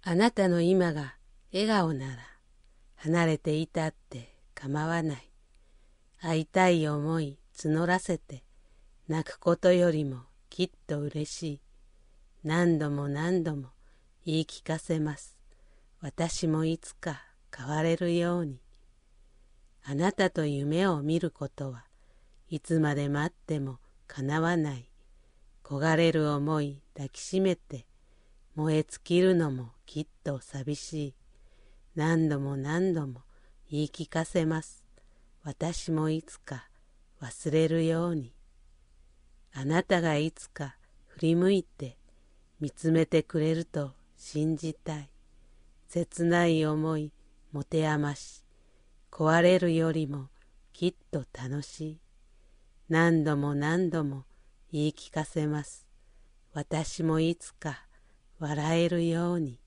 あなたの今が笑顔なら離れていたって構わない。会いたい思い募らせて泣くことよりもきっと嬉しい。何度も何度も言い聞かせます。私もいつか変われるように。あなたと夢を見ることはいつまで待っても叶わない。焦がれる思い抱きしめて燃え尽きるのもきっと寂しい。何度も何度も言い聞かせます。私もいつか忘れるように。あなたがいつか振り向いて見つめてくれると信じたい。切ない思い持て余し、壊れるよりもきっと楽しい。何度も何度も言い聞かせます。私もいつか笑えるように。